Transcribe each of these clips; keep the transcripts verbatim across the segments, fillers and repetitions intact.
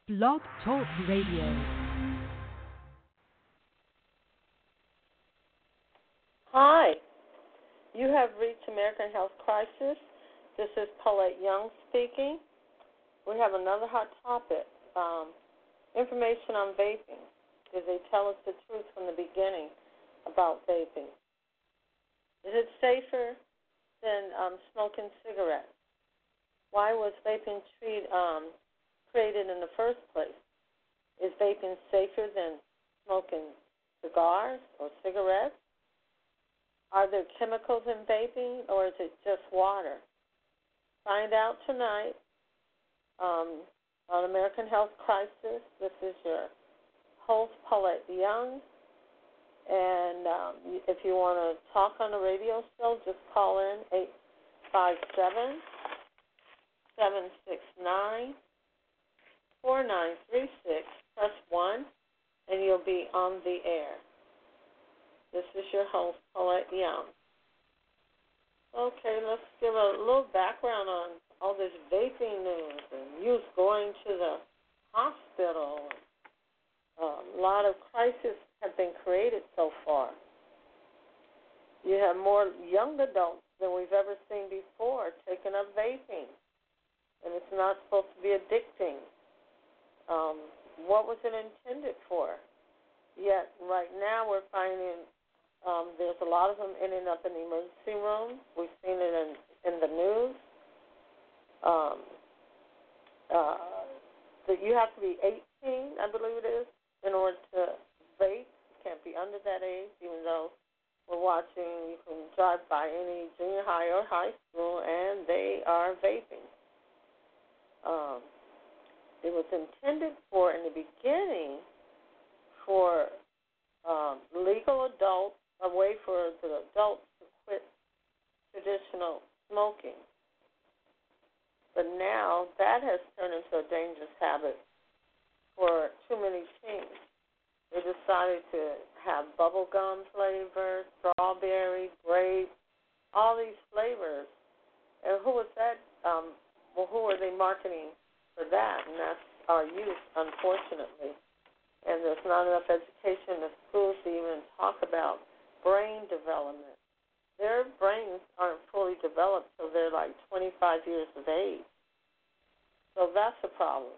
Blog Talk Radio. Hi, you have reached American Health Crisis. This is Paulette Young speaking. We have another hot topic, um, information on vaping. Did they tell us the truth from the beginning about vaping? Is it safer than um, smoking cigarettes? Why was vaping treat, um, created in the first place? Is vaping safer than smoking cigars or cigarettes? Are there chemicals in vaping, or is it just water? Find out tonight um, on American Health Crisis. This is your host, Paulette Young. And um, if you want to talk on the radio show, just call in eight five seven, seven six nine, four nine three six. Press one, and you'll be on the air. This is your host, Paulette Young. Okay, let's give a little background on all this vaping news and youth going to the hospital. Uh, a lot of crises have been created so far. You have more young adults than we've ever seen before taking up vaping, and it's not supposed to be addicting. Um, what was it intended for? Yet right now we're finding Um, there's a lot of them ending up in the emergency room. We've seen it in, in the news. Um, uh, that you have to be eighteen, I believe it is, in order to vape. You can't be under that age, even though we're watching, you can drive by any junior high or high school, and they are vaping. Um, it was intended for, in the beginning, for um, legal adults, a way for the adults to quit traditional smoking. But now that has turned into a dangerous habit for too many teens. They decided to have bubble gum flavor, strawberry, grape, all these flavors. And who was that? Um, well, who are they marketing for that? And that's our youth, unfortunately. And there's not enough education in the schools to even talk about brain development. Their brains aren't fully developed till they're like twenty-five years of age. So that's a problem.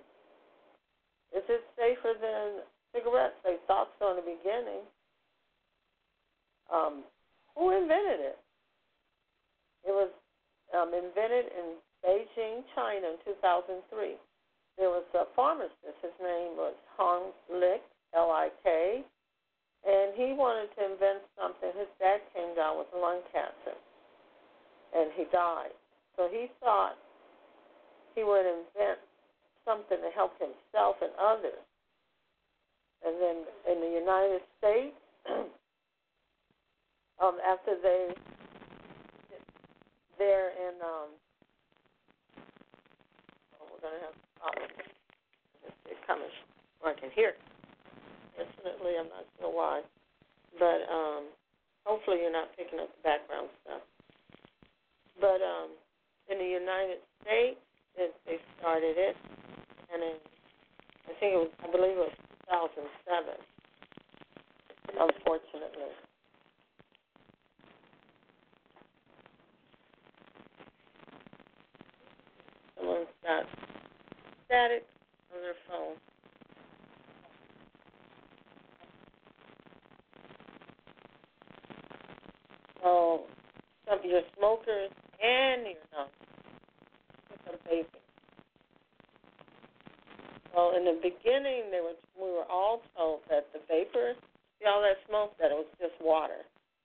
Is it safer than cigarettes? They thought so in the beginning. Um, who invented it? It was um, invented in Beijing, China in two thousand three. There was a pharmacist. His name was Hong Lik, L I K. And he wanted to invent something. His dad came down with lung cancer, and he died. So he thought he would invent something to help himself and others. And then in the United States, um, after they, they're in, um, oh, we're going to have problems. It's coming, or I can hear it. Definitely, I'm not sure why, but um, hopefully you're not picking up the background stuff. But um, in the United States, it, they started it, and in, I think it was, I believe it was two thousand seven, unfortunately. Someone's got static on their phone. So, some of your smokers and your non-smokers are vaping. Well, in the beginning, they were, we were all told that the vapor, see all that smoke, that it was just water.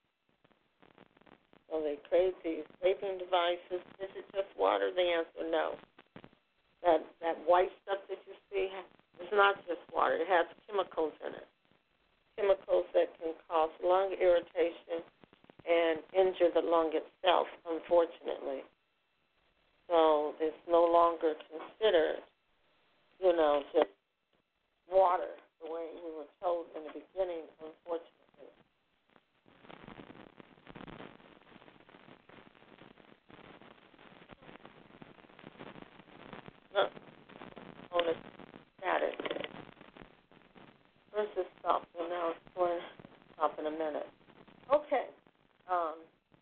So they created these vaping devices. Is it just water? The answer, no. That that white stuff that you see is not just water. It has chemicals in it. Chemicals that can cause lung irritation and injure the lung itself, unfortunately. So it's no longer considered, you know, just water, the way we were told in the beginning, unfortunately. No, on the status. Where's this stop? Well, now it's going to stop in a minute. Okay. Um,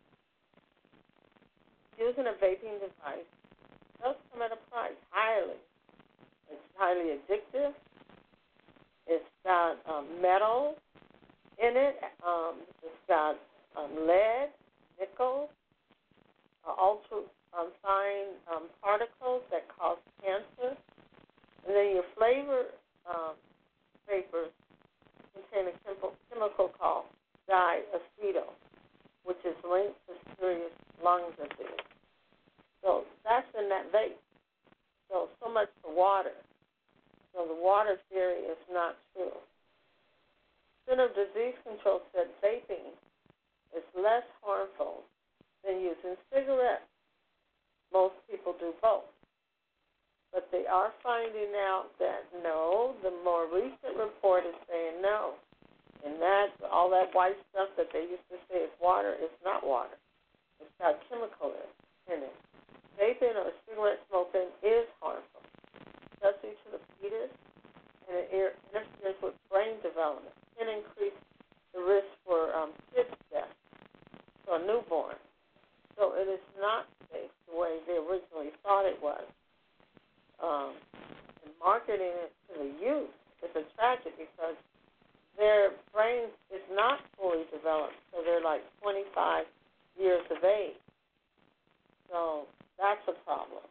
using a vaping device does come at a price, highly. It's highly addictive. It's got um, metal in it. Um, it's got um, lead, nickel, uh, ultra um, fine um, particles that cause cancer. And then your flavor um, vapors contain a chemical, chemical called diacetyl, which is linked to serious lung disease. So that's in that vape. So, so much for water. So the water theory is not true. Center of Disease Control said vaping is less harmful than using cigarettes. Most people do both. But they are finding out that no, the more recent report is saying no. And that, all that white stuff that they used to say is water is not water. It's got chemical in it. Vaping or cigarette smoking is harmful, especially to the fetus, and it interferes with brain development. It can increase the risk for um, kid's death, so a newborn. So it is not safe the way they originally thought it was. Um, and marketing it to the youth is a tragedy because their brain is not fully developed, so they're like twenty-five years of age. So that's a problem.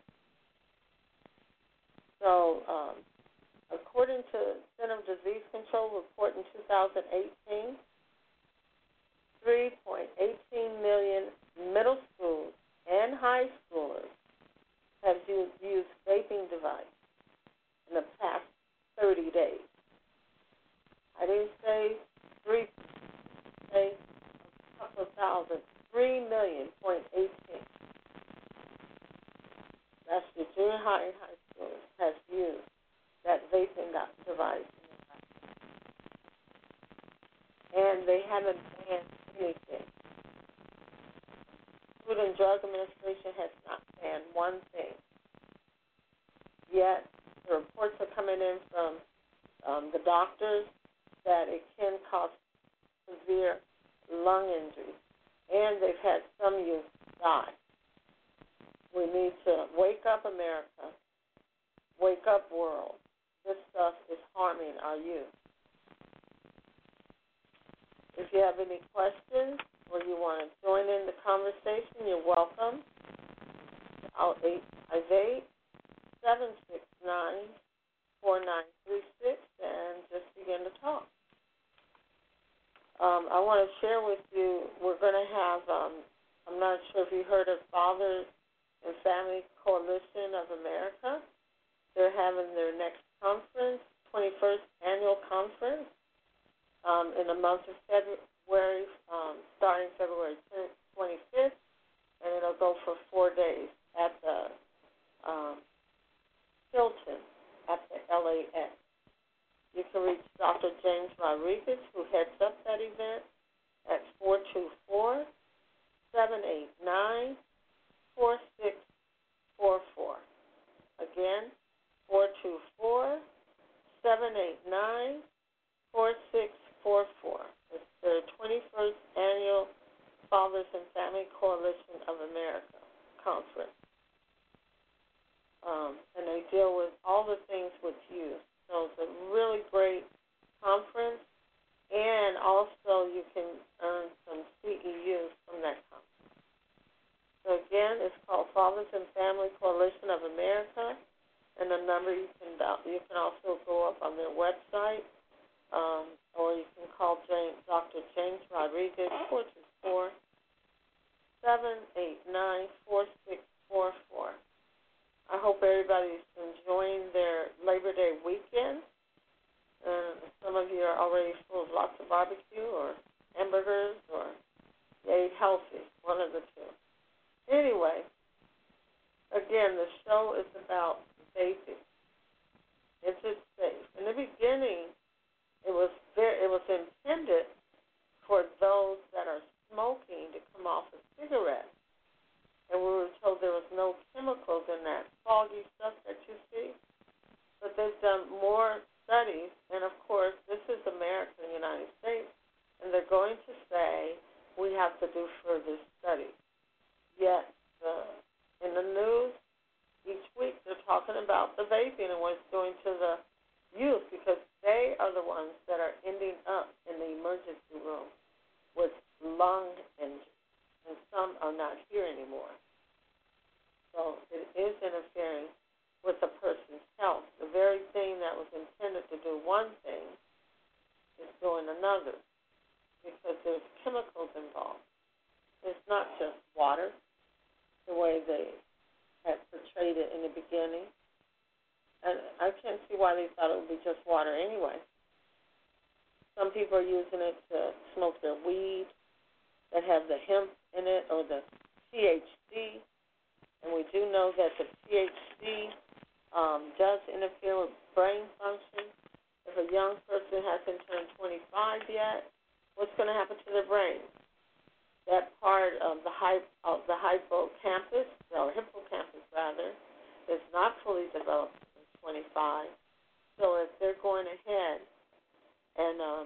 So um, according to Center of Disease Control report in two thousand eighteen, three point one eight million middle schools and high schoolers have used, used vaping devices in the past thirty days. I didn't say three, say a couple of thousand, three million point eighteen. That's the junior high and high school has used that vaping device. And they haven't banned anything. Food and Drug Administration has not banned one thing. Yet the reports are coming in from um, the doctors that it can cause severe lung injury. And they've had some youth die. We need to wake up, America. Wake up, world. This stuff is harming our youth. If you have any questions or you want to join in the conversation, you're welcome. I'll eight five eight, seven six nine, four nine three six and just begin to talk. Um, I want to share with you, we're going to have, um, I'm not sure if you heard of Fathers and Family Coalition of America. They're having their next conference, twenty-first annual conference, um, in the month of February, um, starting February twenty-fifth, and it'll go for four days at the um, Hilton at the L A X. You can reach Doctor James Rodriguez, who heads up that event, at four two four, seven eight nine, four six four four. Again, four two four, seven eight nine, four six four four. It's the twenty-first Annual Fathers and Family Coalition of America Conference. Um, and they deal with all the things with youth. So it's a really great conference. And also you can earn some C E Us from that conference. So again, it's called Fathers and Family Coalition of America, and the number you can you can also go up on their website, um, or you can call James, Doctor James Rodriguez, four two four, seven eight nine, four six four four. I hope everybody's enjoying their Labor Day weekend, and some of you are already full of lots of barbecue or hamburgers, or you ate healthy, one of the two. Anyway, again, the show is about vaping. Is it safe? In the beginning, it was very, it was intended for those that are smoking to come off of cigarettes. And we were told there was no chemicals in that foggy stuff that you see. But they've done more studies, and of course, this is America, the United States, and they're going to say we have to do further studies. Yet, uh, in the news, each week they're talking about the vaping and what it's doing to the youth, because they are the ones that are ending up in the emergency room with lung injuries, and some are not here anymore. So it is interfering with a person's health. The very thing that was intended to do one thing is doing another, because there's chemicals involved. It's not just water, the way they had portrayed it in the beginning. And I can't see why they thought it would be just water anyway. Some people are using it to smoke their weed that have the hemp in it or the T H C. And we do know that the T H C um, does interfere with brain function. If a young person hasn't turned twenty-five yet, what's going to happen to their brain? That part of the, hy- of the hippocampus, or hippocampus rather, is not fully developed in twenty-five. So if they're going ahead and um,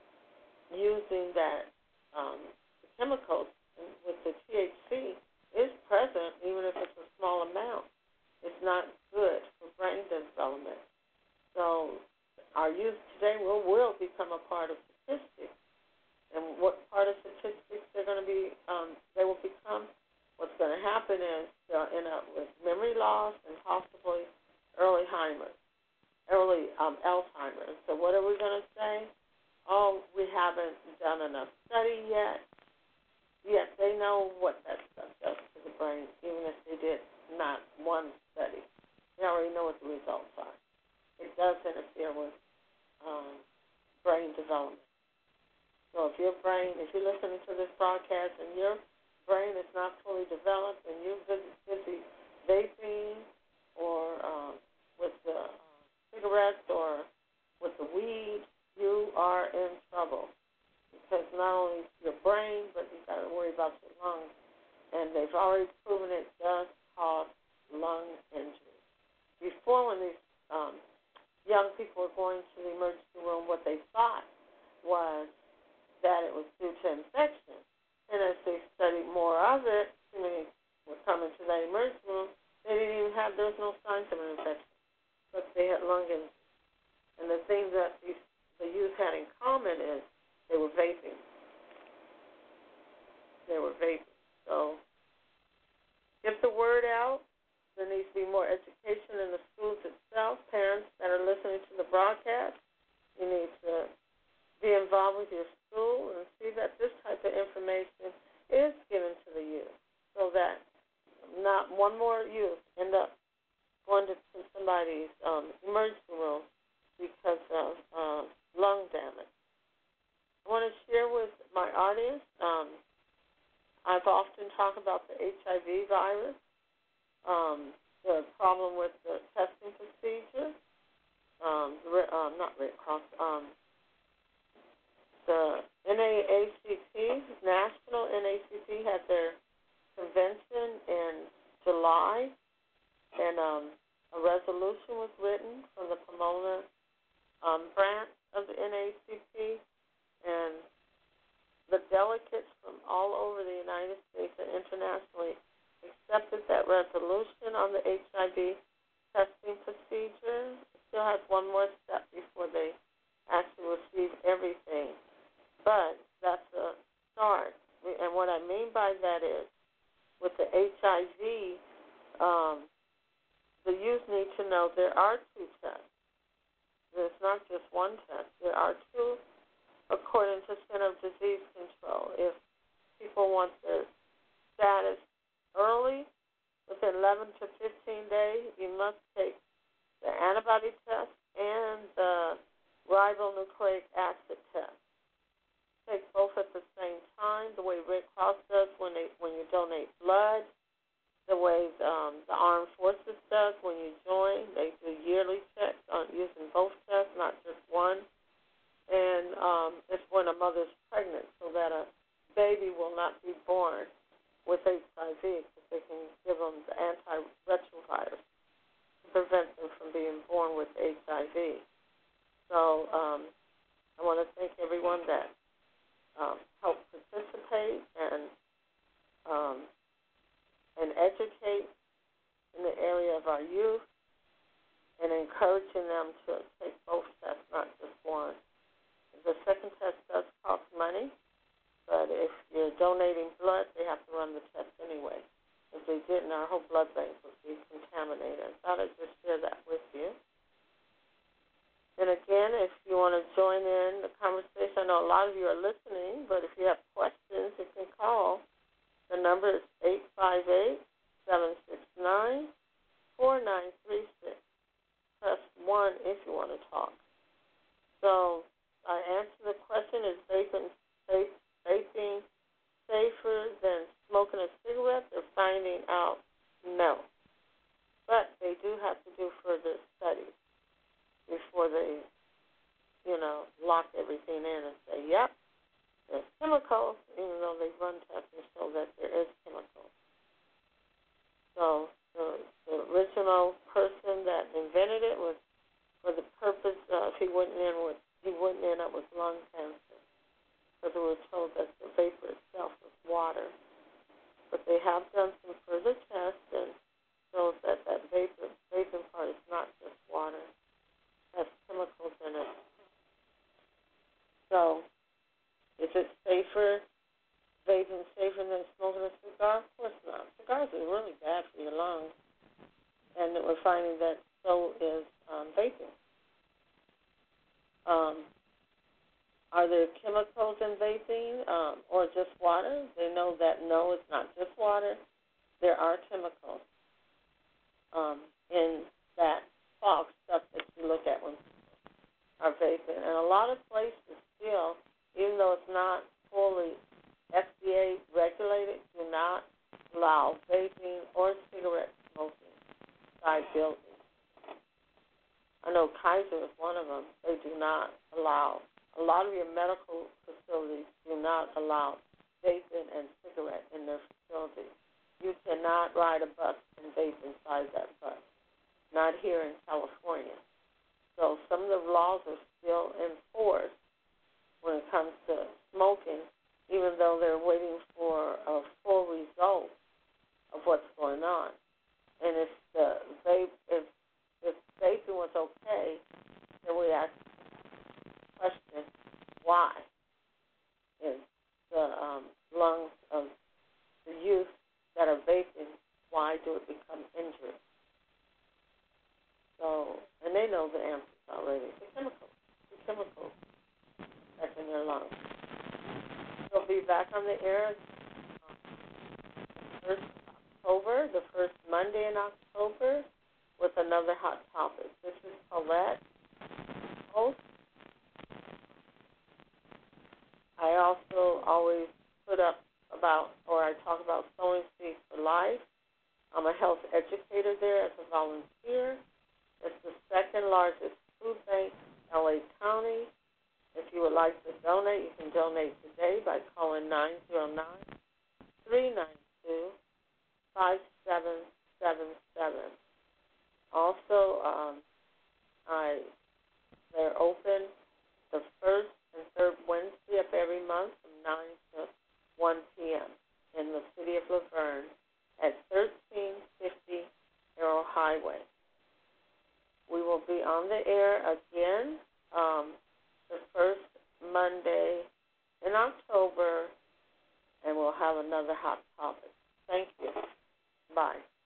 using that um, chemicals with the T H C is present, even if it's a small amount, it's not good for brain development. So our youth today will, will become a part of statistics. And what part of statistics they're going to be, um, they will become, what's going to happen is they'll end up with memory loss and possibly early Alzheimer's, early um, Alzheimer's. So what are we going to say? Oh, we haven't done enough study yet. Yes, they know what that stuff does to the brain, even if they did not one study. They already know what the results are. It does interfere with um, brain development. So if your brain, if you're listening to this broadcast and your brain is not fully developed and you're busy, busy vaping or um, with the uh, cigarettes or with the weed, you are in trouble. Because not only your brain, but you've got to worry about your lungs. And they've already proven it does cause lung injury. Before, when these um, young people were going to the emergency room, what they thought was that it was due to infection. And as they studied more of it, too many were coming to that emergency room, they didn't even have, there was no signs of an infection, but they had lung injury. And the thing that these, the youth had in common is they were vaping. They were vaping. So get the word out. There needs to be more education in the schools itself. Parents that are listening to the broadcast, you need to be involved with your school and see that this type of information is given to the youth so that not one more youth end up going to somebody's um, emergency room because of um, lung damage. I want to share with my audience, um, I've often talked about the H I V virus, um, the problem with the testing procedure, um, um, not Red Cross, um, the N A A C P, National N A C P, had their convention in July, and um, a resolution was written from the Pomona um, branch of the N A A C P, and the delegates from all over the United States and internationally accepted that resolution on the H I V testing procedure. It still has one more step before they actually receive everything. But that's a start. And what I mean by that is, with the H I V, um, the youth need to know there are two tests. There's not just one test. There are two, according to Center of Disease Control. If people want their status early, within eleven to fifteen days, you must take the antibody test and the ribonucleic acid test. Take both at the same time, the way Red Cross does when they when you donate blood, the way um, the Armed Forces does when you join. They do yearly checks on using both tests, not just one. And um, it's when a mother's pregnant, so that a baby will not be born with H I V, because they can give them the antiretrovirus to prevent them from being born with H I V. So um, I want to thank everyone that um, helped participate and um, and educate in the area of our youth and encouraging them to take both tests, not just one. The second test does cost money, but if you're donating blood, they have to run the test anyway. If they didn't, our whole blood bank would be contaminated. I thought I'd just share that with you. And again, if you want to join in the conversation, I know a lot of you are listening, but if you have questions, you can call. The number is eight five eight, seven six nine, four nine three six. Press one if you want to talk. So I answer the question, is vaping, vape, vaping safer than smoking a cigarette? They're finding out no. But they do have to do further studies before they, you know, lock everything in and say, yep, there's chemicals, even though they run tests and show that there is chemicals. So the, the original person that invented it was for the purpose of he wouldn't end with he wouldn't end up with lung cancer, because we were told that the vapor itself was water. But they have done some further tests and shows that that vapor vaping part is not just water. Has chemicals in it. So, is it safer, vaping safer than smoking a cigar? Of course not. Cigars are really bad for your lungs, and we're finding that so is um, vaping. Um, are there chemicals in vaping um, or just water? They know that no, it's not just water. There are chemicals um, in that fog stuff that you look at when are vaping. And a lot of places still, even though it's not fully F D A regulated, do not allow vaping or cigarette smoking inside buildings. I know Kaiser is one of them. They do not allow. A lot of your medical facilities do not allow vaping and cigarette in their facilities. You cannot ride a bus and vape inside that bus. Not here in California. So some of the laws are still enforced when it comes to smoking, even though they're waiting for a full result of what's going on. And if the vape, if if vaping was okay, then we ask the question, why is the um, lungs of the youth that are vaping, why do it become injured? So, and they know the answers already. The chemicals, the chemicals that's in their lungs. We'll be back on the air um, first October, the first Monday in October, with another hot topic. This is Paulette, host. I also always put up about, or I talk about Sowing Seeds for Life. I'm a health educator there as a volunteer. It's the second largest food bank in L A County. If you would like to donate, you can donate today by calling nine zero nine, three nine two, five seven seven seven. Also, um, I they're open the first and third Wednesday of every month from nine to one p.m. in the city of Laverne at thirteen fifty Arrow Highway. We will be on the air again um, the first Monday in October, and we'll have another hot topic. Thank you. Bye.